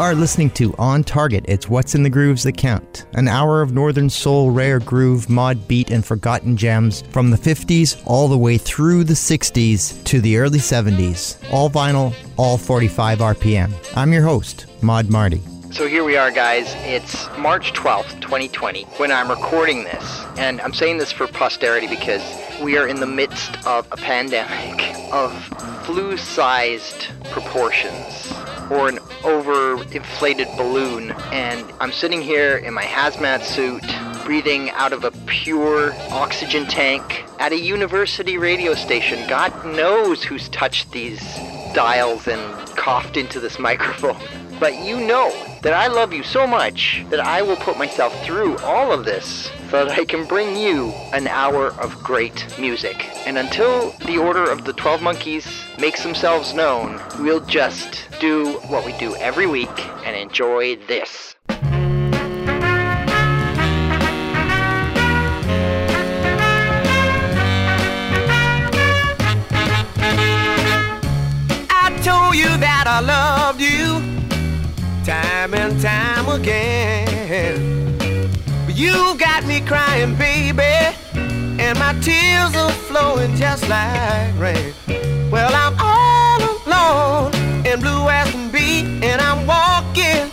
are listening to On Target. It's What's in the Grooves That Count. An hour of northern soul, rare groove, mod beat, and forgotten gems from the 50s all the way through the 60s to the early 70s. All vinyl, all 45 RPM. I'm your host, Mod Marty. So here we are, guys. It's March 12th, 2020, when I'm recording this. And I'm saying this for posterity because we are in the midst of a pandemic of flu-sized proportions, or an overinflated balloon. And I'm sitting here in my hazmat suit, breathing out of a pure oxygen tank at a university radio station. God knows who's touched these dials and coughed into this microphone. But you know that I love you so much that I will put myself through all of this so that I can bring you an hour of great music. And until the Order of the 12 Monkeys makes themselves known, we'll just do what we do every week and enjoy this. I told you that I loved you time and time again, but you got me crying, baby, and my tears are flowing just like rain. Well, I'm all alone and blue as can be, and I'm walking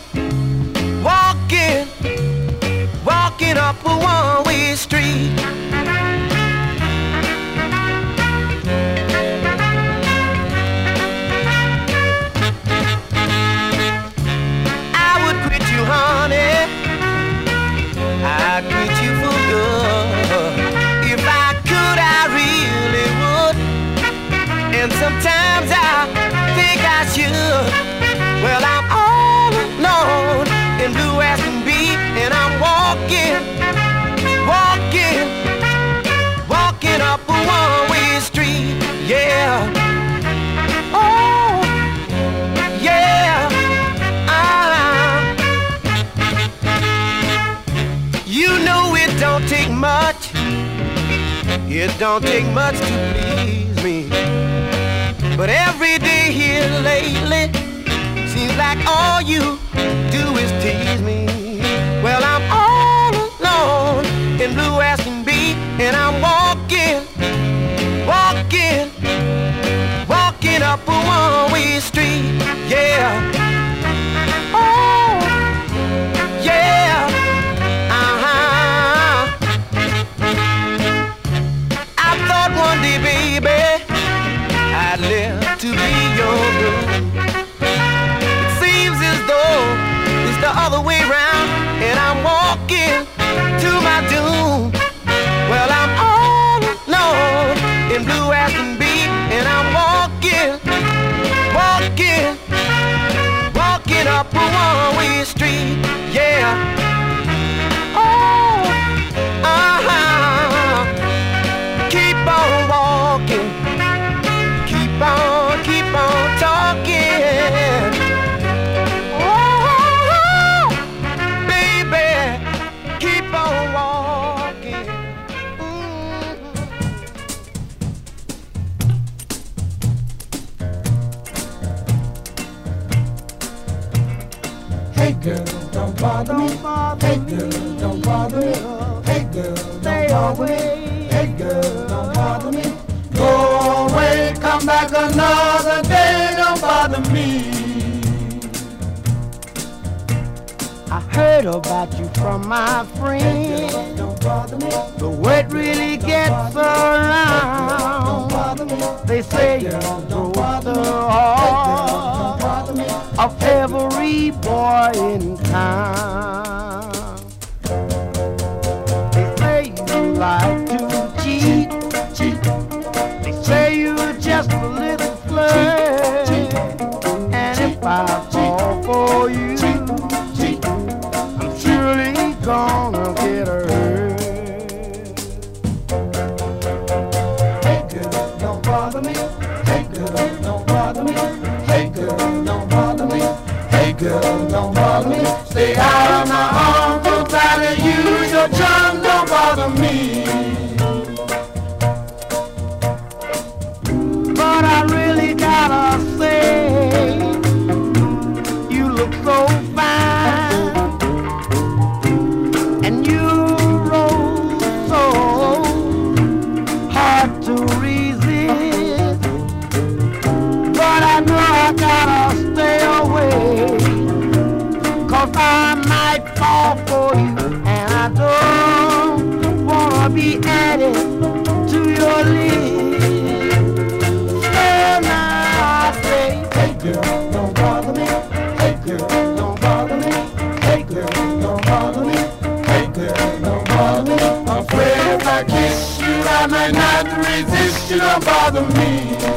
up a one-way street. Honey, I'd quit you for good. If I could, I really would. And sometimes I think I should. Well, I'm all alone and blue as can be, and I'm walking up a one-way street. Yeah. Oh, yeah. You know it don't take much. It don't take much to please me. But every day here lately seems like all you do is tease me. Well, I'm all alone and blue as can be, and I'm walking up a one-way street. Yeah. Oh, yeah. One day, baby, I'd live to be your groom. It seems as though it's the other way round, and I'm walking to my doom. Well, I'm all alone in blue as can be, and I'm walking up a one-way street. Yeah. Oh, keep on walking, keep on talking. Oh, baby, keep on walking. Hey girl, don't bother me. Hey girl, don't bother me. Hey girl, don't bother me. Hey girl, don't bother me. Go away, come back another day, don't bother me. I heard about you from my friends. Hey girl, don't bother me. The word really gets around. Don't bother me. They say you broke the heart of every boy in town. They say you like to cheat. They say you're just a little flirt. And if I fall for you, I'm surely gonna get hurt. Hey girl, don't bother me. Hey girl, don't bother me. Hey girl, don't bother me. Hey girl, don't bother me. Stay out of my arms, don't try to use your charm, don't bother me. But I really gotta say, you look so might fall for you, and I don't wanna be added to your list. So now I say, hey girl, don't bother me. Hey girl, don't bother me. Hey girl, don't bother me. Hey girl, don't bother me. I'm afraid if I kiss you, I might not resist you. Don't bother me.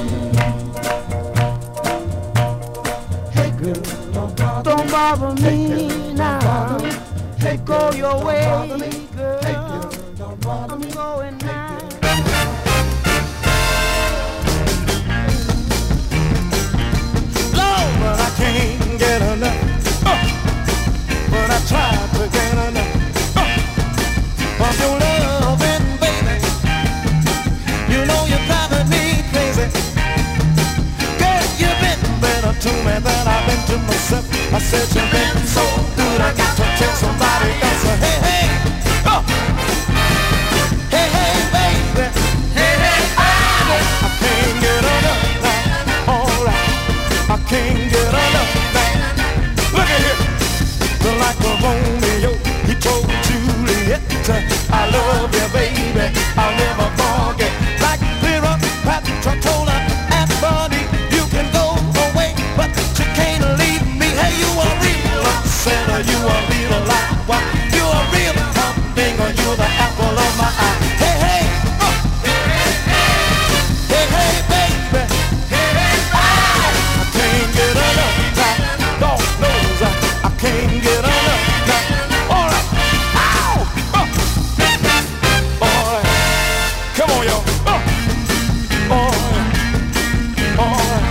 Hey girl, don't bother me now. Hey, go your way, girl. I'm going now. Lord, but I can't get enough. But I tried to get enough of your loving, baby. You know you're driving me crazy. Girl, you've been better to me than I've been to myself. I said you've been so good, I got to tell somebody else. Hey, hey, hey, hey, baby. Hey, hey, I can't get enough now. All right, I can't get enough now. Look at here, like a Romeo, he told Juliet, I love you, baby. I'll never forget. Like Cleopatra told her at Bunny, you can go away, but you can't leave me. Hey, you a real sinner, you a real life. You a real humdinger, you're the apple of my eye. Hey, hey, hey, hey, baby. I can't get enough now. Lord knows I can't get enough now. All right, ow, all right, come on, y'all. All right, all right.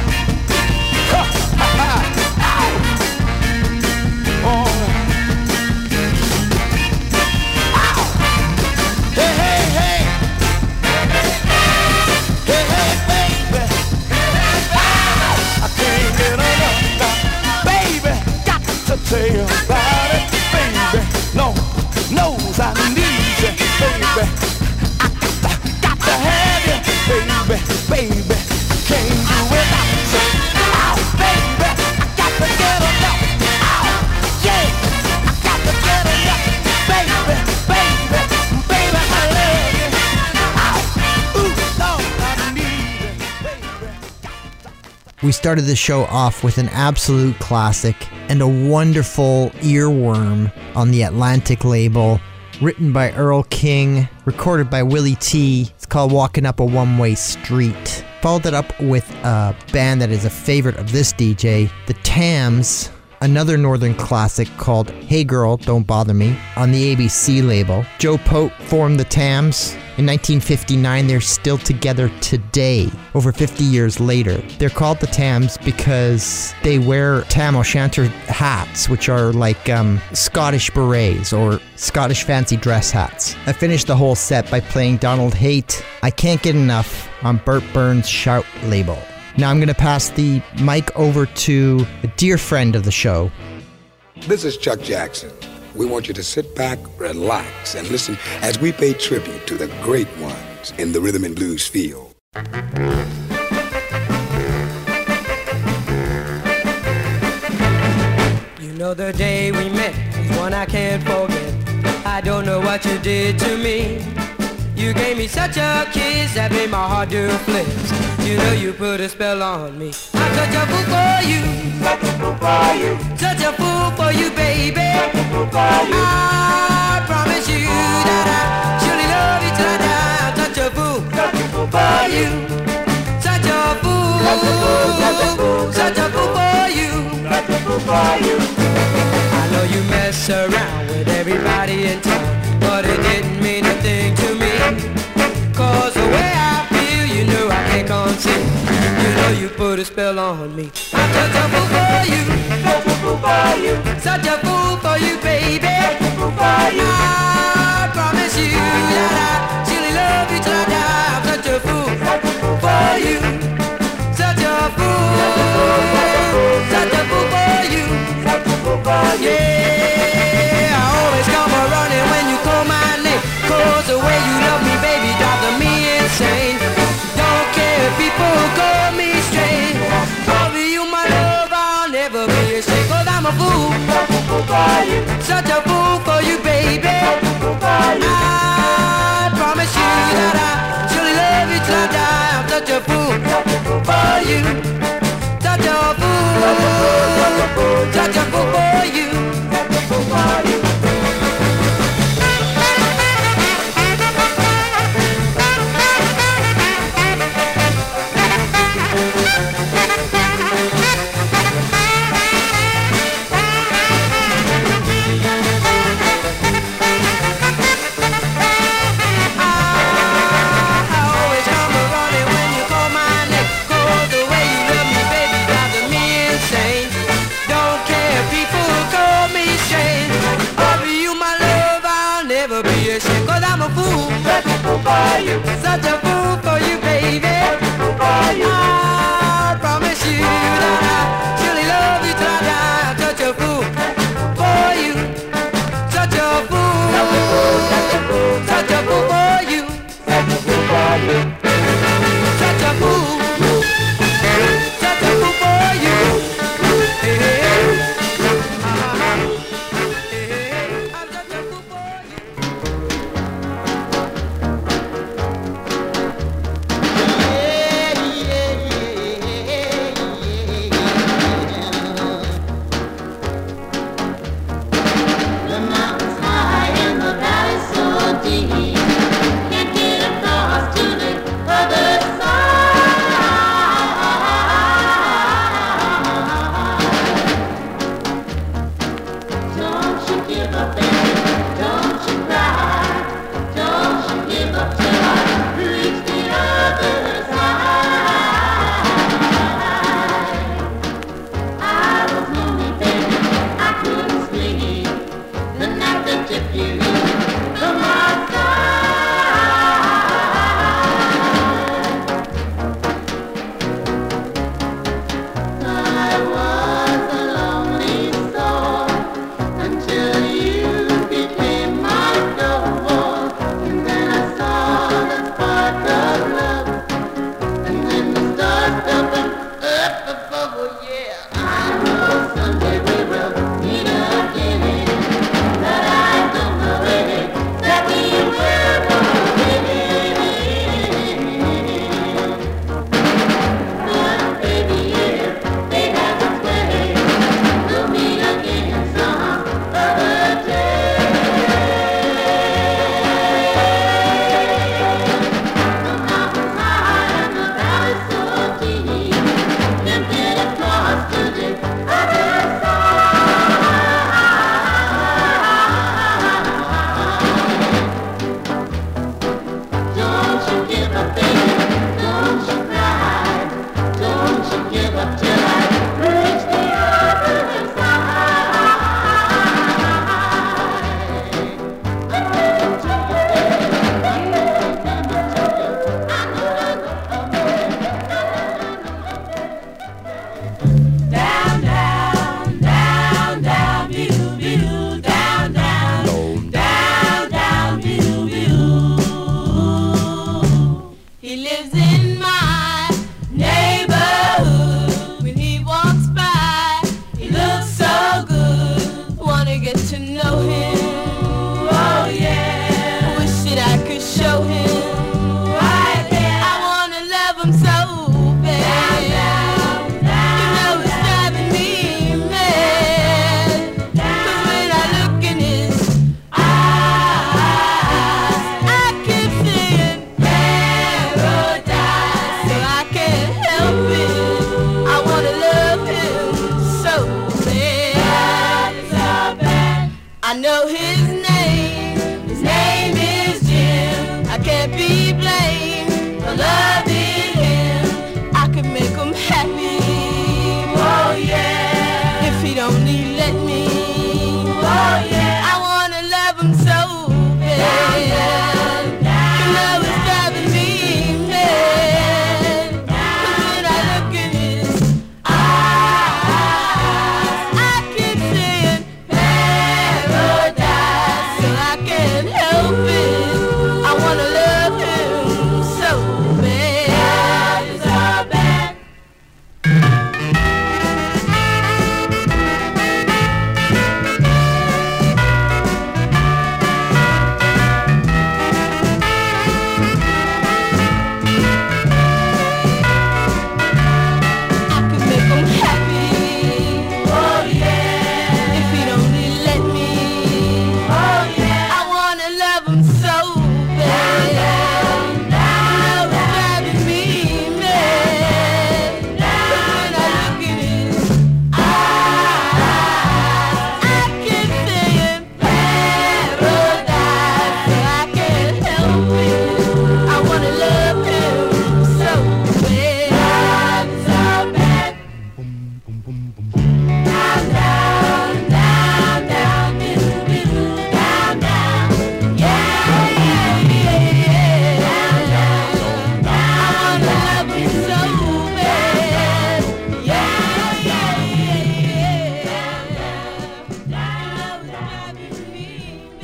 Say about it, baby. No, knows I need you, baby. I got to have you, baby, baby. Can't do without you. Oh, baby, I got to get enough. Oh, yeah, I got to get enough, baby, baby, baby. I love you. Oh, ooh, Lord, I need you, baby. We started the show off with an absolute classic and a wonderful earworm on the Atlantic label, written by Earl King, recorded by Willie T. It's called Walking Up a One-Way Street. Followed it up with a band that is a favorite of this DJ, the Tams, another northern classic called Hey Girl, Don't Bother Me, on the ABC label. Joe Pope formed the Tams. In 1959, they're still together today, over 50 years later. They're called the Tams because they wear Tam O'Shanter hats, which are like Scottish berets or Scottish fancy dress hats. I finished the whole set by playing Donald Haight, I Can't Get Enough, on Burt Burns' Shout label. Now I'm going to pass the mic over to a dear friend of the show. This is Chuck Jackson. We want you to sit back, relax, and listen as we pay tribute to the great ones in the rhythm and blues field. You know the day we met is one I can't forget. I don't know what you did to me. You gave me such a kiss that made my heart do flips. You know you put a spell on me. I'm such a fool for you. Such a fool for you. Such a fool for you, baby. Such a fool for you. I promise you that I surely love you till I die. I'm such a fool. Such a fool for you. Such a fool. Such a fool. Such a fool. Such a fool for you. Such a fool for you. I know you mess around with everybody in town, but it didn't mean a thing to me. Cause the way I feel, you know I can't conceal. You know you put a spell on me. I'm such a fool for you. Such a fool for you. Such a fool for you, baby. Such a fool for you. I promise you that I surely love you till I die. I'm such a fool. Such a fool for you. Such a fool. Such a fool for you. Such a fool for you. Yeah, I always come a-running when you call my name. Cause the way you love me, baby, driving me insane. Don't care if people call me strange. For you, my love, I'll never be ashamed. Cause I'm a fool. Such a fool for you. Such you. Such a fool, such a fool for you. Such a fool for you. Such a fool for you, baby. I promise you that I surely love you till I die. Such a fool for you. Such a fool. Such a fool for you. Such a fool for you. Such a fool. Such a fool for you. Hey, hey. I'm such a fool for you. I know his name is Jim. I can't be blamed for loving him. I could make him happy, oh yeah, if he'd only let me, oh yeah. I wanna love him so bad. Your love is driving me mad. 'Cause when I look in his eyes, I keep seeing paradise.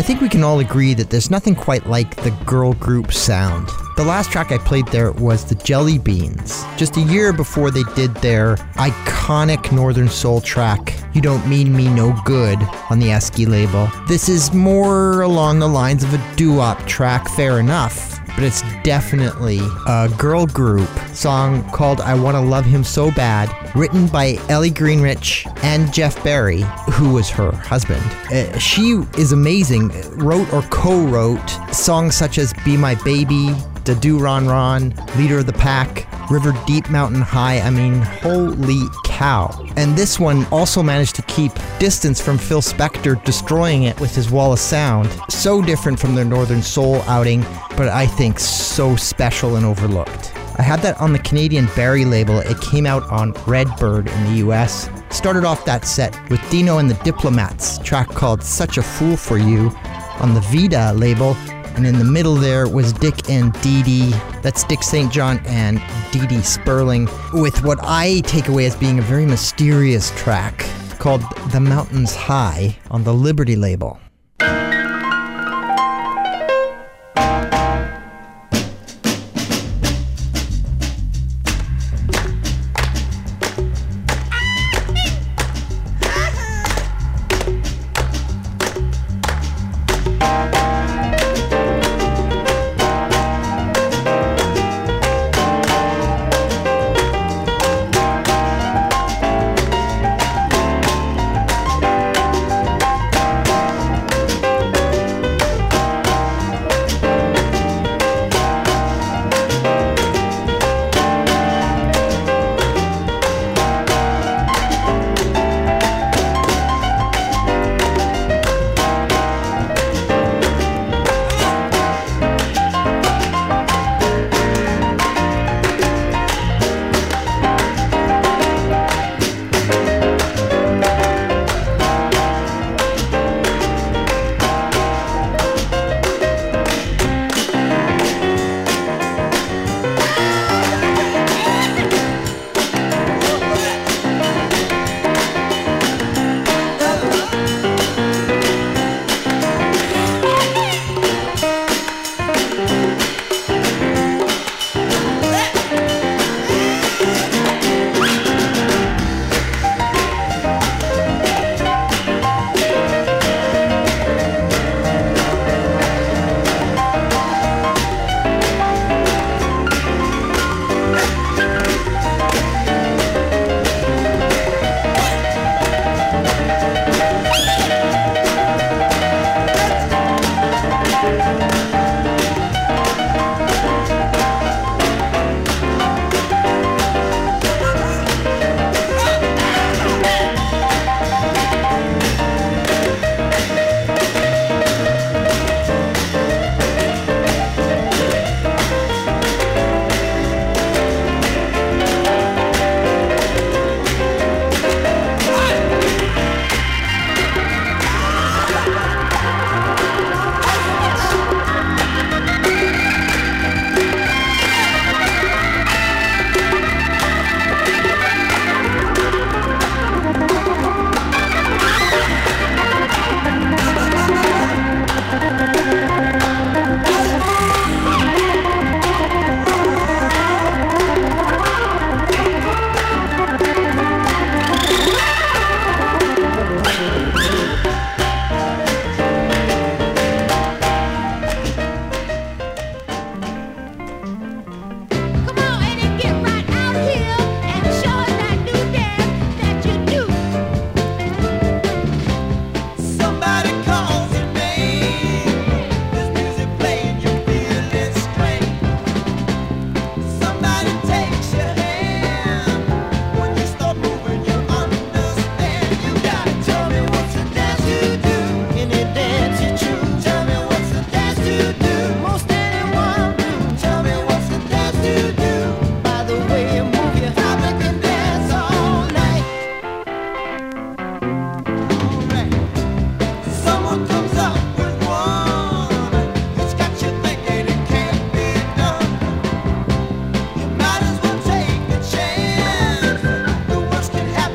think we can all agree that there's nothing quite like the girl group sound. The last track I played there was the Jelly Beans, just a year before they did their iconic Northern Soul track, You Don't Mean Me No Good, on the Esky label. This is more along the lines of a doo-wop track, fair enough, but it's definitely a girl group song called I Wanna Love Him So Bad, written by Ellie Greenrich and Jeff Berry, who was her husband. She is amazing, wrote or co-wrote songs such as Be My Baby, Da Do Ron Ron, Leader of the Pack, River Deep Mountain High. I mean, holy cow. And this one also managed to keep distance from Phil Spector, destroying it with his wall of sound. So different from their Northern Soul outing, but I think so special and overlooked. I had that on the Canadian Barry label. It came out on Redbird in the US. Started off that set with Dino and the Diplomats, track called Such a Fool for You on the Vida label. And in the middle there was Dick and Dee Dee. That's Dick St. John and Dee Dee Sperling, with what I take away as being a very mysterious track called The Mountains High on the Liberty label.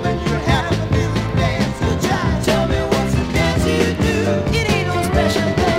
Special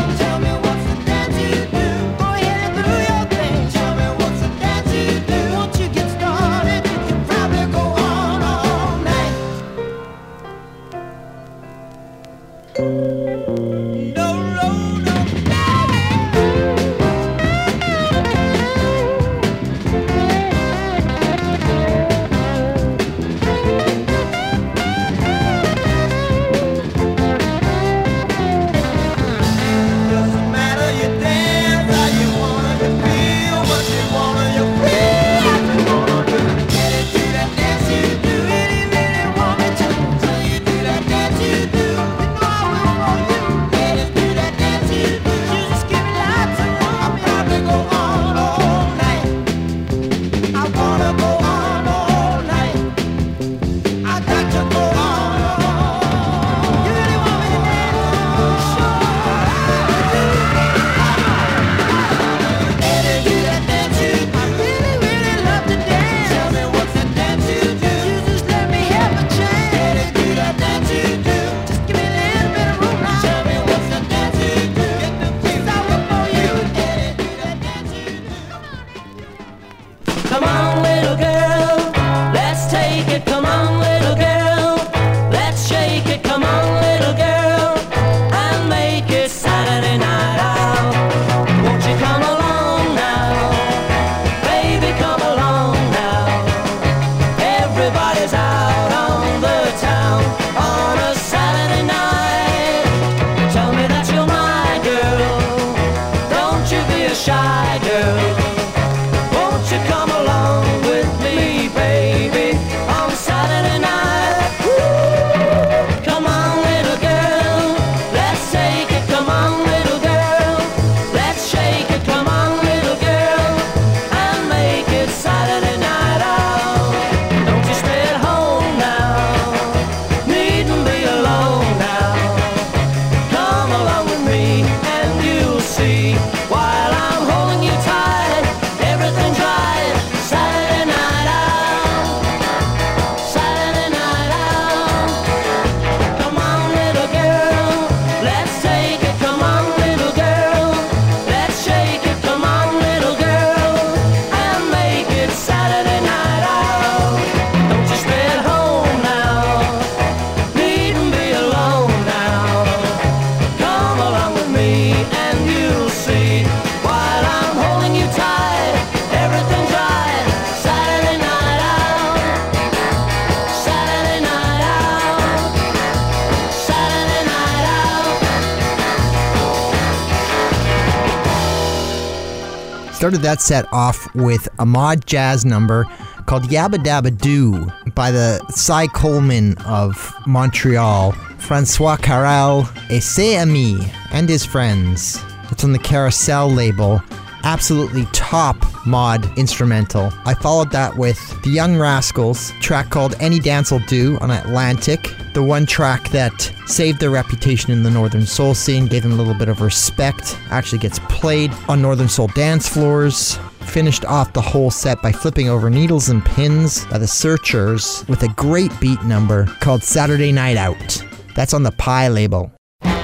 started that set off with a mod jazz number called Yabba Dabba Doo by the Cy Coleman of Montreal, Francois Carrel et ses amis, and his friends. It's on the Carousel label. Absolutely top mod instrumental. I followed that with the Young Rascals, track called Any Dance'll Do on Atlantic, the one track that saved their reputation in the Northern Soul scene, gave them a little bit of respect, actually gets played on Northern Soul dance floors. Finished off the whole set by Flipping Over Needles and Pins by the Searchers with a great beat number called Saturday Night Out. That's on the Pie label.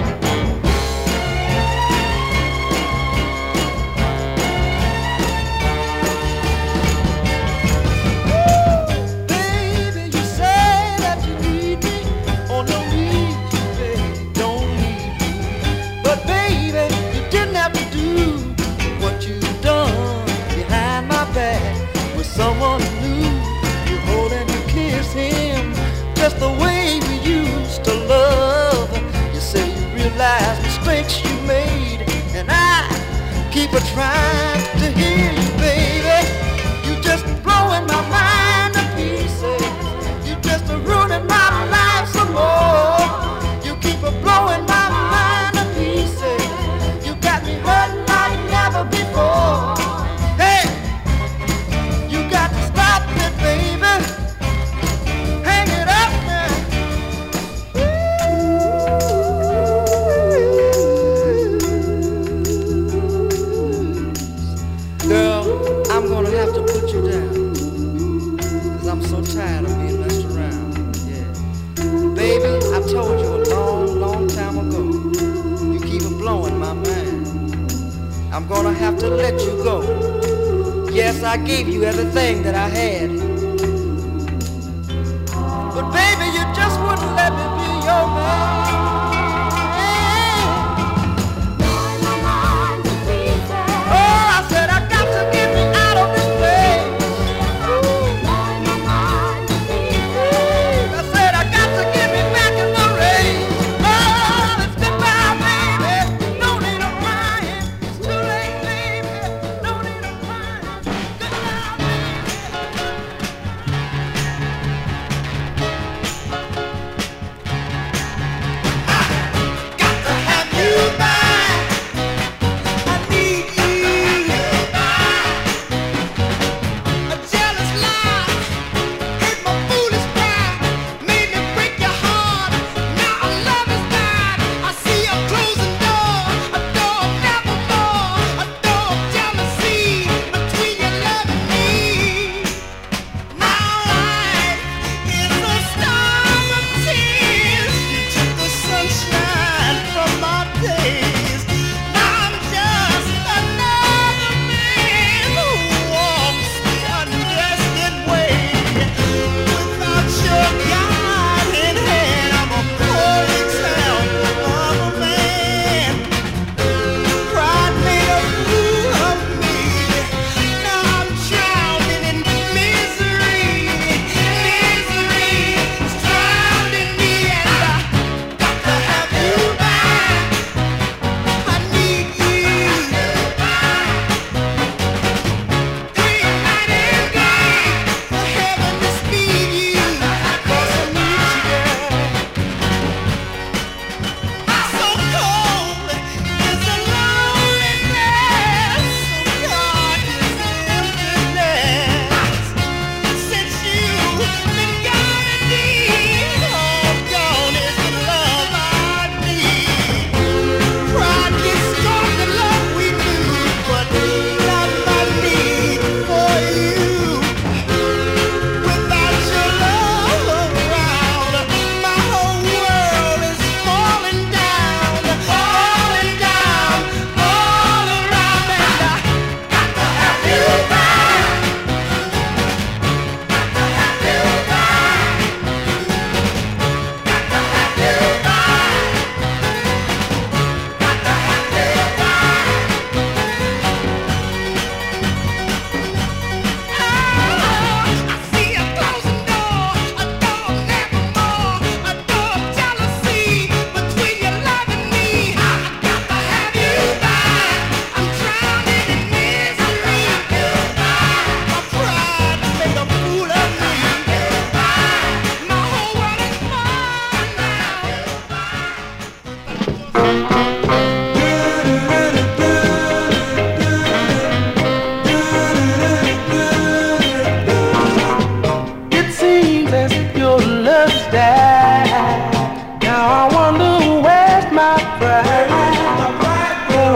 Someone new, you hold and you kiss him just the way we used to love. You say you realize mistakes you made, and I keep a trying to hear you, baby. You just blowing my mind to pieces. You just ruining my life some more. You keep a blowing my mind to pieces. You got me hurting like never before. Tired of being messed around, yeah. Baby, I told you a long, long time ago, you keep blowing my mind. I'm gonna have to let you go. Yes, I gave you everything that I had, but baby, you just wouldn't let me be your man.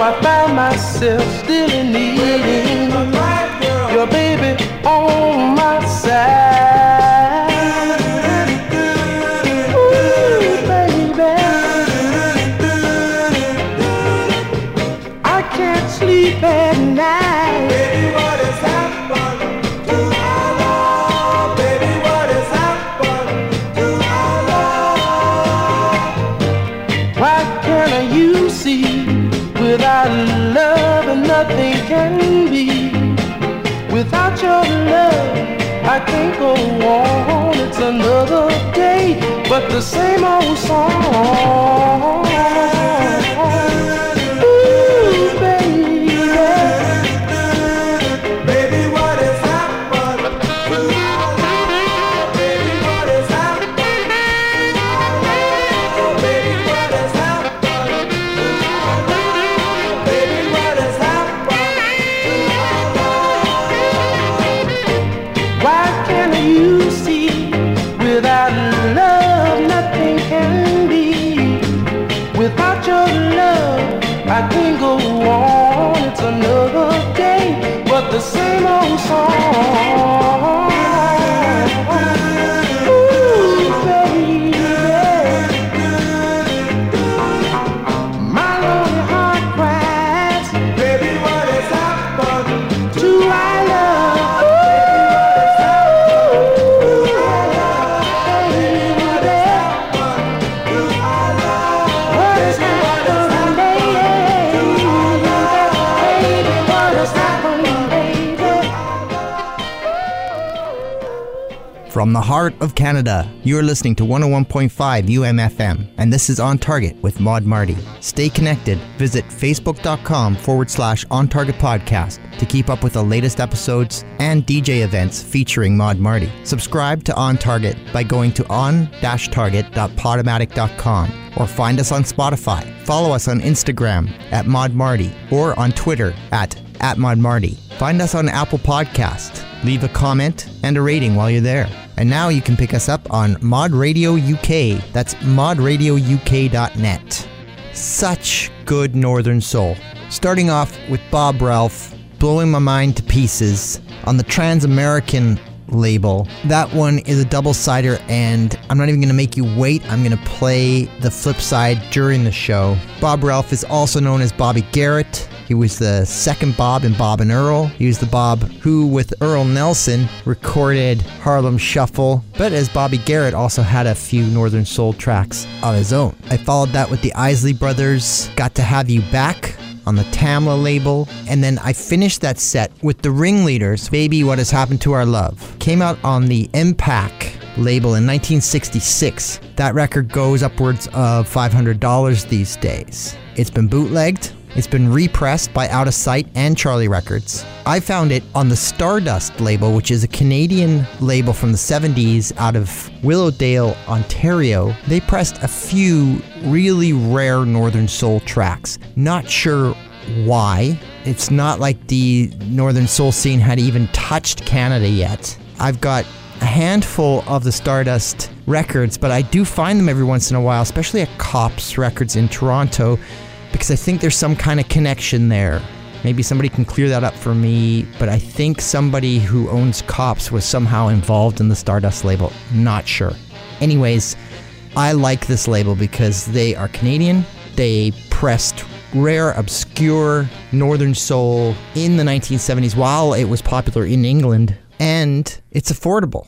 I find myself still in needing your baby on my side. Ooh, baby, I can't sleep at night. Baby, what has happened to our love? Baby, what has happened to our love? Why can't you see? Without love, nothing can be. Without your love, I can't go on. It's another day, but the same old song. Ooh, baby, baby, what has happened to our love? Baby, what has happened to our love? Baby, what has happened to our love? Baby, what has happened to our love? Why can't you see? Without love, nothing can be. Without your love, I can't go on. It's another day, but the same old song. Ooh, baby, my lonely heart cries. Baby, what has happened to our love? From the heart of Canada, you're listening to 101.5 UMFM, and this is On Target with Maud Marty. Stay connected. Visit facebook.com/On Target Podcast to keep up with the latest episodes and DJ events featuring Maud Marty. Subscribe to On Target by going to on-target.podomatic.com or find us on Spotify. Follow us on Instagram at Maud Marty or on Twitter at Maud Marty. Find us on Apple Podcast. Leave a comment and a rating while you're there. And now you can pick us up on Mod Radio UK. That's modradiouk.net. Such good Northern soul. Starting off with Bob Ralph, Blowing My Mind to Pieces on the Trans-American label. That one is a double-sider, and I'm not even going to make you wait. I'm going to play the flip side during the show. Bob Ralph is also known as Bobby Garrett. He was the second Bob in Bob and Earl. He was the Bob who, with Earl Nelson, recorded Harlem Shuffle, but as Bobby Garrett also had a few Northern Soul tracks of his own. I followed that with the Isley Brothers, Got to Have You Back on the Tamla label, and then I finished that set with the Ringleaders, Baby What Has Happened to Our Love. Came out on the Impact label in 1966. That record goes upwards of $500 these days. It's been bootlegged. It's been repressed by Out of Sight and Charlie Records. I found it on the Stardust label, which is a Canadian label from the 70s out of Willowdale, Ontario. They pressed a few really rare Northern Soul tracks. Not sure why. It's not like the Northern Soul scene had even touched Canada yet. I've got a handful of the Stardust records, but I do find them every once in a while, especially at Cops Records in Toronto, because I think there's some kind of connection there. Maybe somebody can clear that up for me, but I think somebody who owns Cops was somehow involved in the Stardust label. Not sure. Anyways, I like this label because they are Canadian. They pressed rare, obscure Northern Soul in the 1970s while it was popular in England, and it's affordable.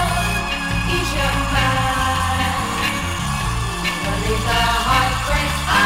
Heartbreaks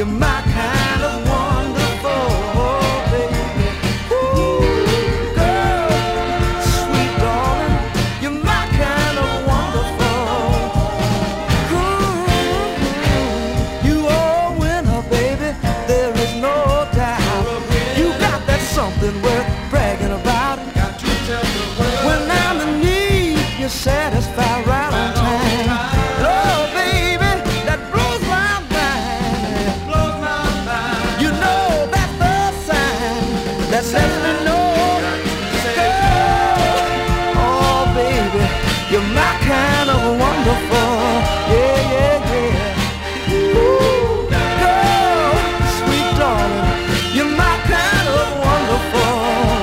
you're my kind of wonderful, baby. Ooh, girl, sweet darling, you're my kind of wonderful. Ooh, you are a winner, baby, there is no doubt. You got that something worth bragging about. When I'm in need, you satisfy right on time. Oh, baby, that blows my mind. You know that's the sign that lets me know, girl, oh, baby, you're my kind of wonderful. Yeah, yeah, yeah. Ooh, girl, sweet darling, you're my kind of wonderful.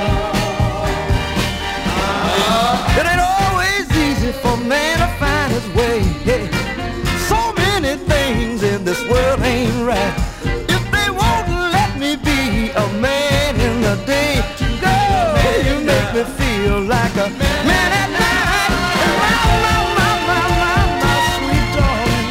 It ain't always easy for a man to find his way. Yeah. So many things in this world ain't right. If they won't let me be a man in the day, girl, you make me feel like a man at night. My sweet darling.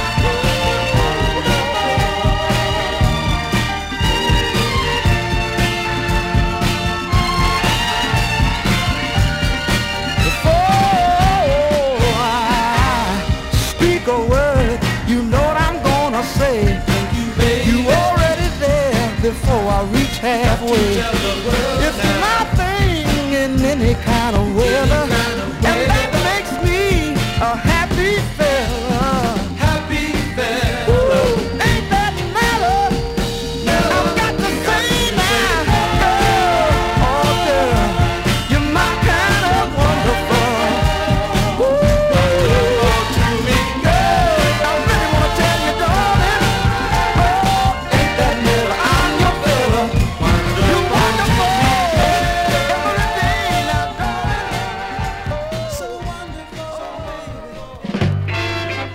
Before I speak a word, you know what I'm gonna say. You already there before I reach halfway. It's my thing in any kind of weather, and that makes me a happy fella. Ooh, ain't that mellow? I've got to say now, girl, oh girl, you're my kind of wonderful. Ooh, girl, I really wanna tell you, darling, oh, ain't that mellow? I'm your fella. You're wonderful. Every day now, darling, so wonderful, baby.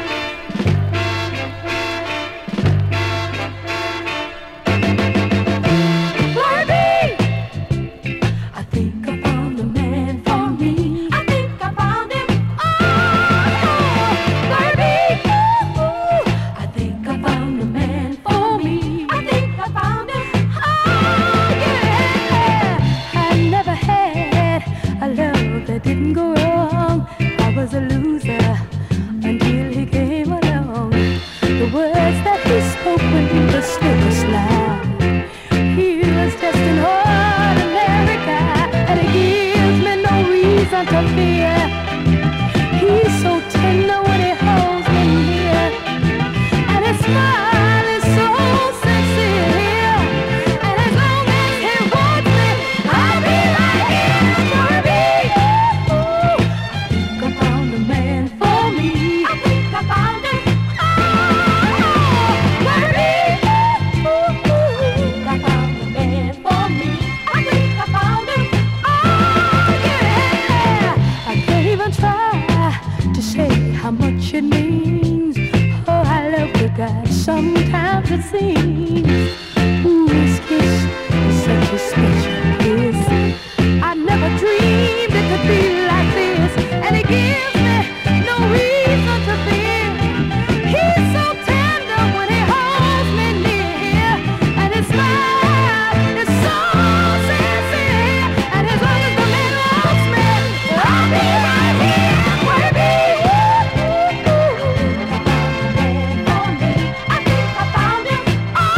I think I found the man for me. I think I found him. Oh, Barbie. Ooh, I think I found the man for me. I think I found him. Oh, yeah. I never had a love that didn't go wrong. I was a loser until he came along. The words that he spoke when he was still a slide. He was just an ordinary guy, and he gives me no reason to fear. He's so tender when he holds me near, and his smile is so sincere. And as long as he wants me, I'll be right here, Barbie. Ooh, I think I found a man for me. I think I found him. Oh, Barbie. Ooh, I found a man for me. I think I found him. Oh, yeah. I can't even try to say how much it means. Oh, I love the guy. Sometimes it seems. Ooh, his kiss is such a special kiss. I never dreamed it could be like this, and he gives me no reason to fear. He's so tender when he holds me near, and his smile is so sincere. And as long as the man loves me, I'll be right here, baby. Ooh, I found the man for me. I think I found him. Oh,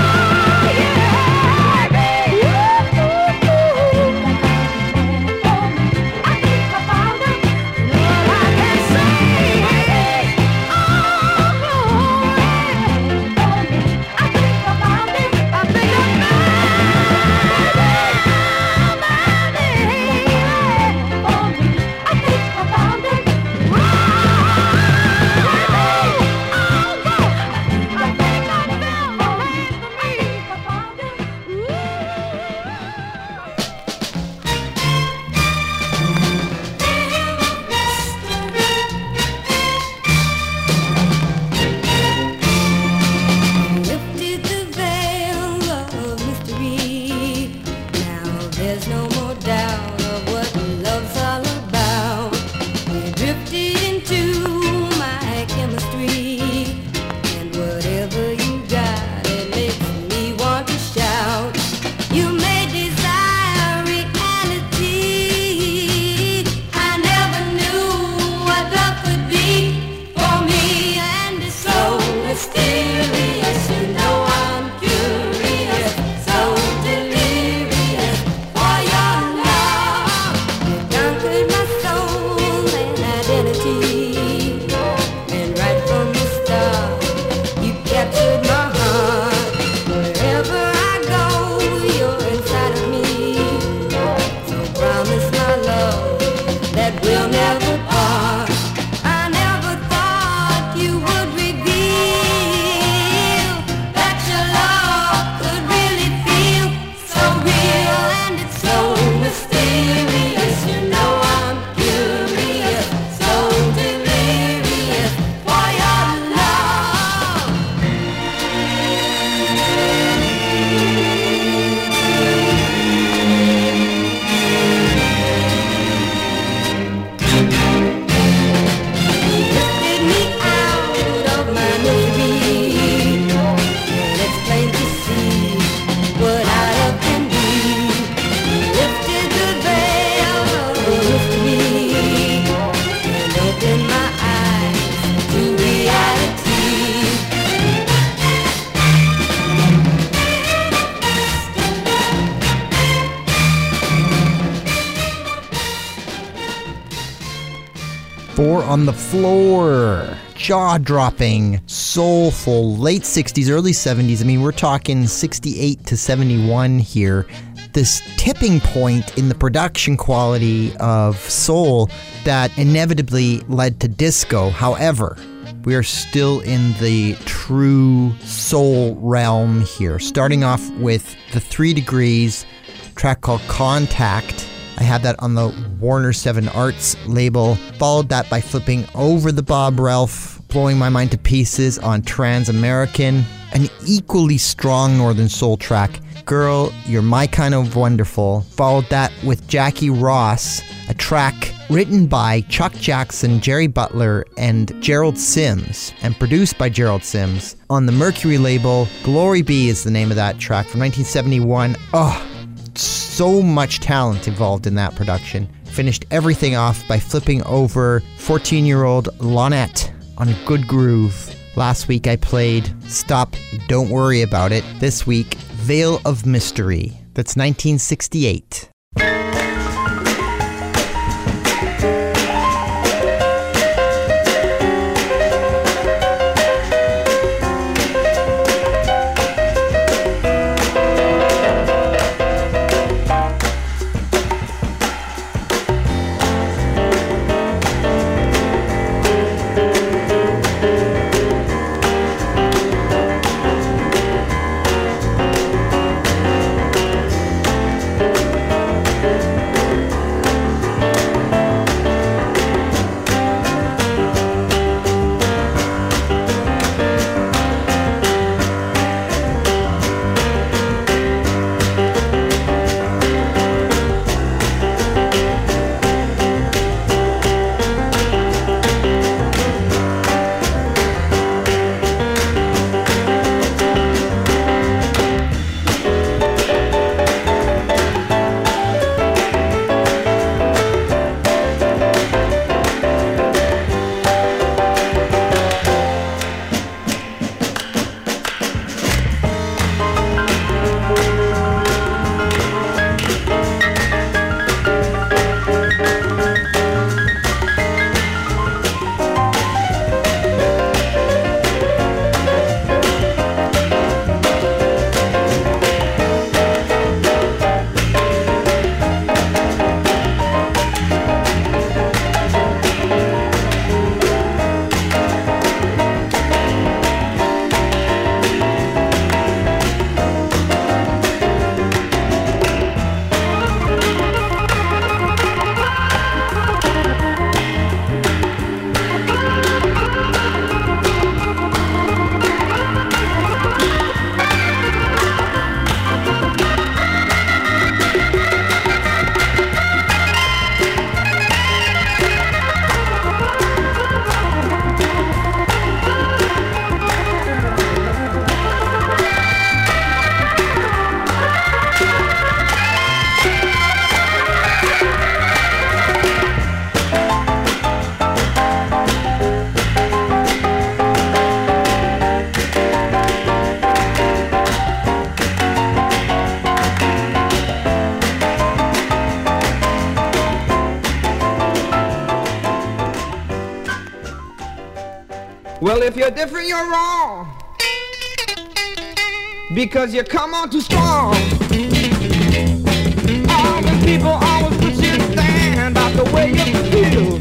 on the floor. Jaw-dropping, soulful, late 60s, early 70s. I mean, we're talking 68 to 71 here. This tipping point in the production quality of soul that inevitably led to disco. However, we are still in the true soul realm here. Starting off with the 3 Degrees, track called Contact. I have that on the Warner 7 Arts label. Followed that by flipping over the Bob Ralph, blowing my mind to pieces on Trans-American. An equally strong Northern Soul track, Girl, You're My Kind of Wonderful. Followed that with Jackie Ross, a track written by Chuck Jackson, Jerry Butler, and Gerald Sims, and produced by Gerald Sims. On the Mercury label, Glory Be is the name of that track from 1971. Oh, so much talent involved in that production. Finished everything off by flipping over 14-year-old Lonette on Good Groove. Last week I played Stop, Don't Worry About It. This week, Veil of Mystery. That's 1968. Well, if you're different, you're wrong, because you come on too strong. All the people always put you down about the way you feel,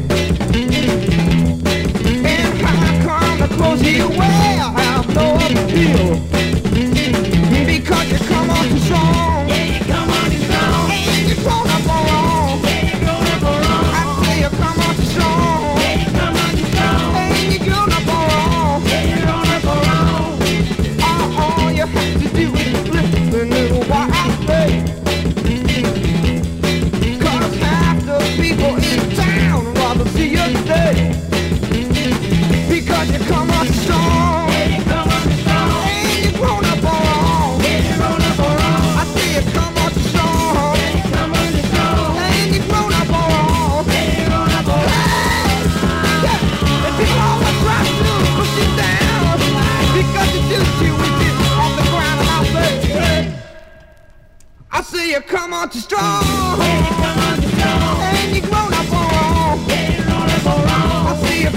and how come the clothes you wear have no appeal, because you come on too strong. Yeah, you come on too strong, and you're grown up all wrong. Yeah, you're grown up all wrong. I say you come on too strong. Yeah, you come on too strong, and you're grown up all wrong. Yeah, you're grown up all wrong. All you have to do is listen to what I say, 'cause half the people in town rather see you stay, because you come on strong. Yeah, you come on strong, and you're grown up all wrong. Yeah, you're grown up all wrong. I say you come on strong. Yeah, you come on strong, and you're grown up all wrong. Yeah, you're grown up all wrong. Yeah, and people always try to push you down, because you do you with it off the ground, and I say, hey, I say you come on too strong. Yeah, you come on too strong, and you're grown up all wrong. Yeah, you're grown up all wrong. I say you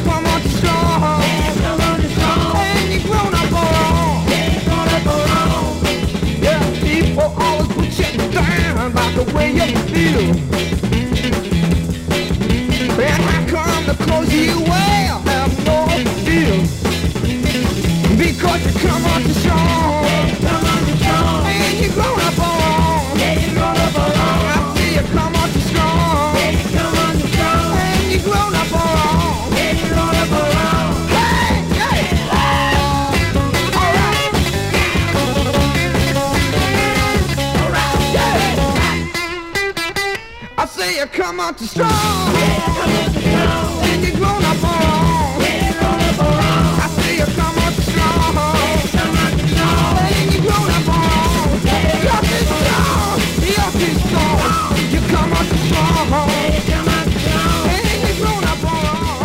come on too strong. And you grown up wrong. I say you come on too strong. And you grown up wrong. You're too strong. You're too strong. You come on too strong. And you grown up wrong.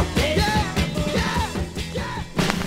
Yeah.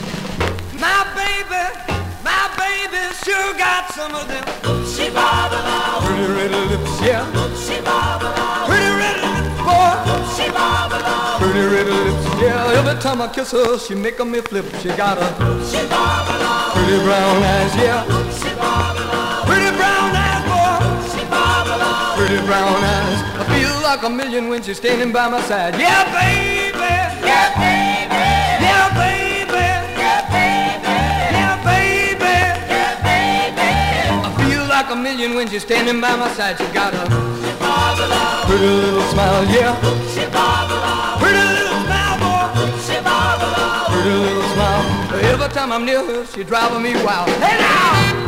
My baby sure got some of them. Pretty red lips, yeah. Pretty red lips, boy. Pretty red lips, yeah. Every time I kiss her, she make me flip. She got a pretty brown eyes, yeah. Pretty brown eyes, boy. Pretty brown eyes. I feel like a million when she's standing by my side. Yeah, baby. Yeah, baby. Yeah, baby. Yeah, baby. Yeah, baby. Yeah, baby. I feel like a million when she's standing by my side. She got a pretty little smile, yeah. Pretty little smile, boy. Pretty little smile. Every time I'm near her, she's driving me wild. Hey now!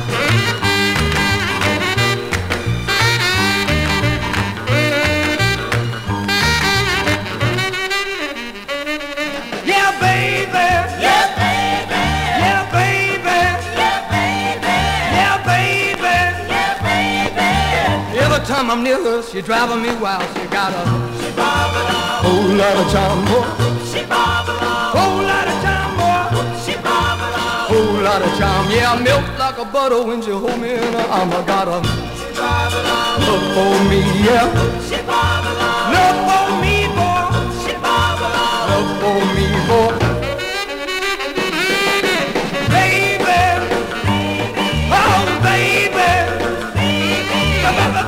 Yeah, baby. Yeah, baby. Yeah, baby. Yeah, baby. Yeah, baby. Yeah, baby. Every time I'm near her, she's driving me wild. She got a whole lot of charm, boy. Whole lot of charm, boy. Whole lot of charm. Yeah, I melt like a butter when she hold me in her arm. I got a love for me, yeah. Love for me, boy. Love for me, boy. Baby. Oh, baby. Baby.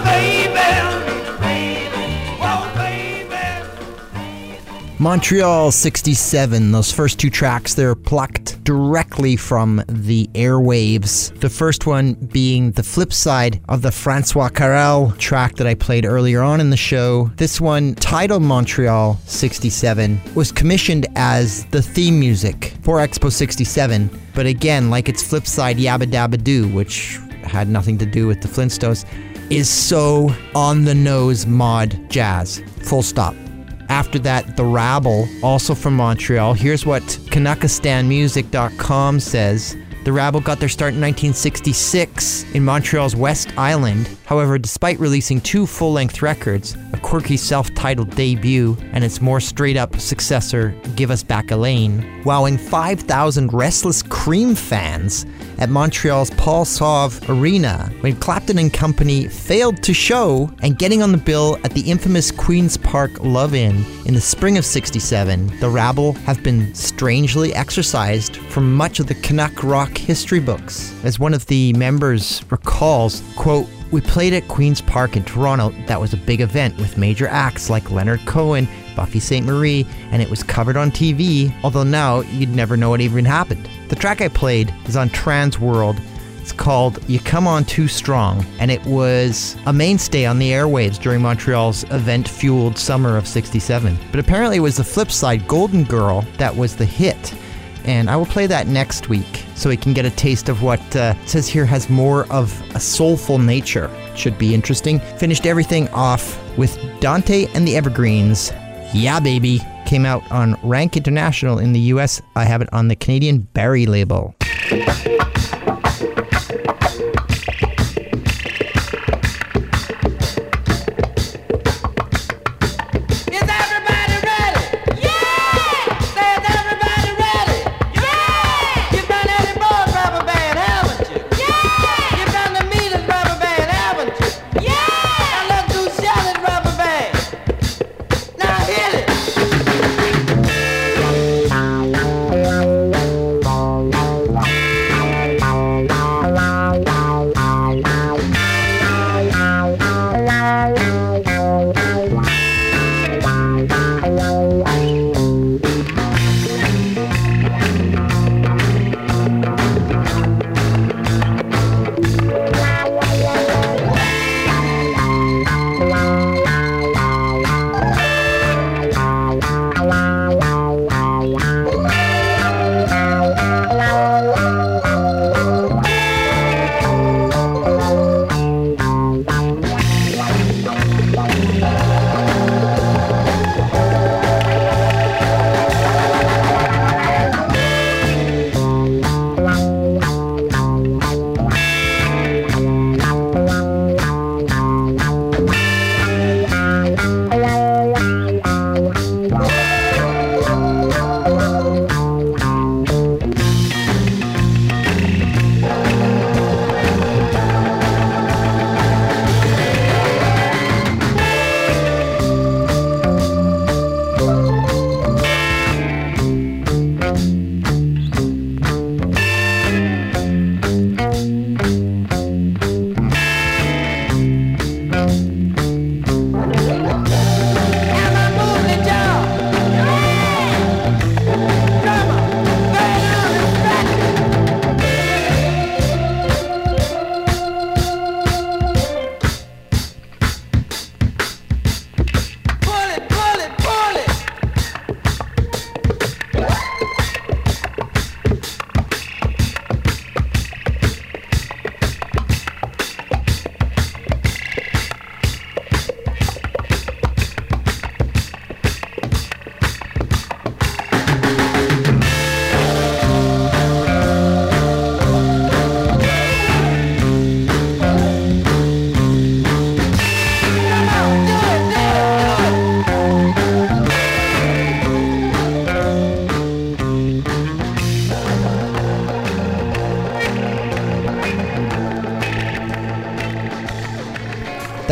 Oh, baby. Montreal 67, those first two tracks, they're plucked directly from the airwaves. The first one being the flip side of the Francois Carrel track that I played earlier on in the show. This one, titled Montreal 67, was commissioned as the theme music for Expo 67. But again, like its flip side, Yabba Dabba Doo, which had nothing to do with the Flintstones, is so on the nose mod jazz. Full stop. After that, The Rabble, also from Montreal. Here's what CanuckistanMusic.com says. The Rabble got their start in 1966 in Montreal's West Island. However, despite releasing 2 full-length records, a quirky self-titled debut, and its more straight-up successor, Give Us Back Elaine, wowing 5,000 Restless Cream fans at Montreal's Paul Sauve Arena when Clapton and company failed to show, and getting on the bill at the infamous Queen's Park Love-In in the spring of '67, the Rabble have been strangely exorcised from much of the Canuck rock history books. As one of the members recalls, quote, "We played at Queen's Park in Toronto. That was a big event with major acts like Leonard Cohen, Buffy Sainte-Marie, and it was covered on TV, although now you'd never know what even happened." The track I played is on Trans World. It's called You Come On Too Strong, and it was a mainstay on the airwaves during Montreal's event-fueled summer of '67. But apparently it was the flip side, Golden Girl, that was the hit. And I will play that next week so we can get a taste of what it says here has more of a soulful nature. Should be interesting. Finished everything off with Dante and the Evergreens. Yeah, baby. Came out on Rank International in the US. I have it on the Canadian Barry label.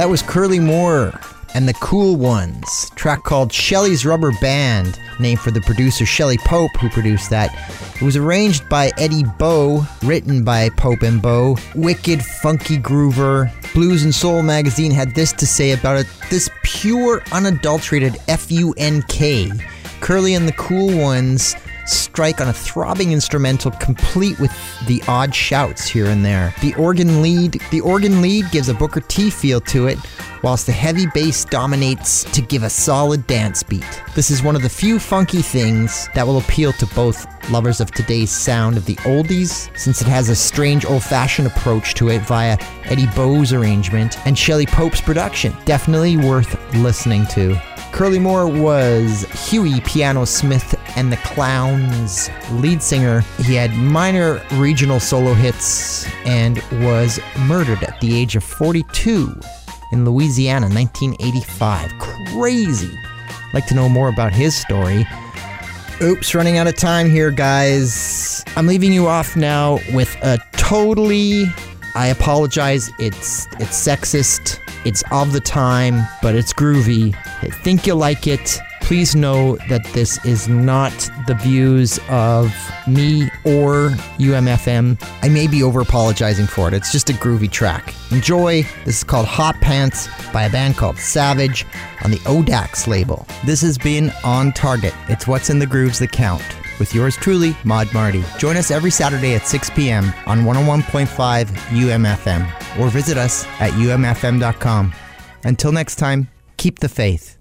That was Curly Moore and the Cool Ones, track called Shelley's Rubber Band, named for the producer Shelley Pope, who produced that. It was arranged by Eddie Bow, written by Pope and Bow. Wicked, funky groover. Blues and Soul magazine had this to say about it: this pure, unadulterated funk. Curly and the Cool Ones strike on a throbbing instrumental complete with the odd shouts here and there. The organ lead gives a Booker T feel to it, whilst the heavy bass dominates to give a solid dance beat. This is one of the few funky things that will appeal to both lovers of today's sound of the oldies, since it has a strange old-fashioned approach to it via Eddie Bow's arrangement and Shelley Pope's production. Definitely worth listening to. Curly Moore was Huey Piano Smith and the Clowns' lead singer. He had minor regional solo hits and was murdered at the age of 42 in Louisiana, 1985. Crazy. Like to know more about his story. Oops, running out of time here, guys. I'm leaving you off now with a totally... I apologize, it's sexist, it's of the time, but it's groovy. I think you'll like it. Please know that this is not the views of me or UMFM. I may be over-apologizing for it. It's just a groovy track. Enjoy. This is called Hot Pants by a band called Savage on the Odax label. This has been On Target. It's what's in the grooves that count. With yours truly, Maud Marty. Join us every Saturday at 6 p.m. on 101.5 UMFM or visit us at umfm.com. Until next time, keep the faith.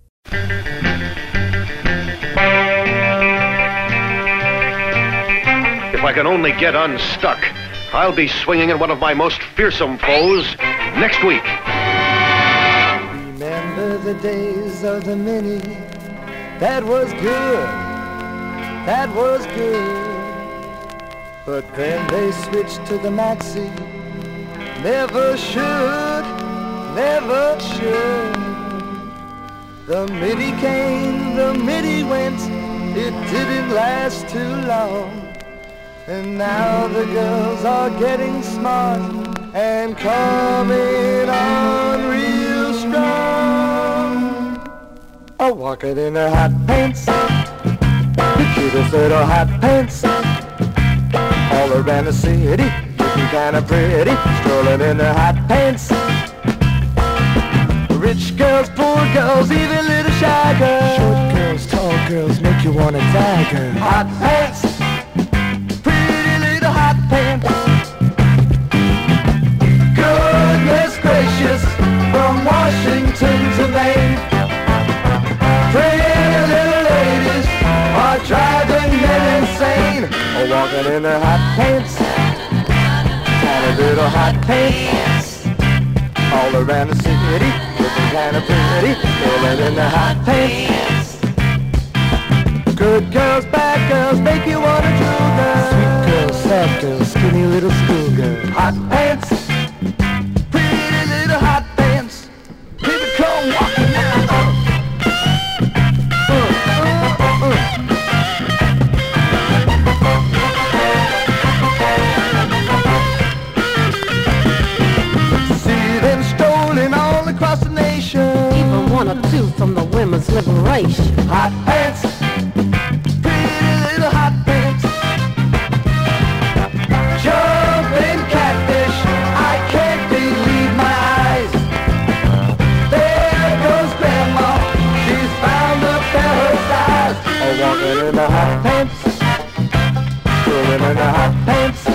If I can only get unstuck, I'll be swinging at one of my most fearsome foes next week. Remember the days of the Mini? That was good. That was good. But then they switched to the Maxi. Never should, never should. The MIDI came, the MIDI went. It didn't last too long. And now the girls are getting smart and coming on real strong. Oh, walking in their hot pants. The cutest little hot pants. All around the city, looking kinda pretty, strolling in their hot pants. Rich girls, poor girls, even little shy girls. Short girls, tall girls, make you wanna tag her. Hot pants, pretty little hot pants. Goodness gracious, from Washington to Maine. Pretty little ladies are driving men insane. Oh, walking in their hot pants, tiny little hot pants. All around the city, looking kinda pretty, rolling in their hot pants. Good girls, bad girls, make you wanna drool, girl. Sweet girls, sad girls, skinny little schoolgirl. Hot pants, pretty little hot pants. People come walking now. Even one or two from the women's liberation. Hot pants, pretty little hot pants. Jumping catfish, I can't believe my eyes. There goes Grandma, she's found the paradise. Oh, walking in the hot pants, strolling in the hot pants.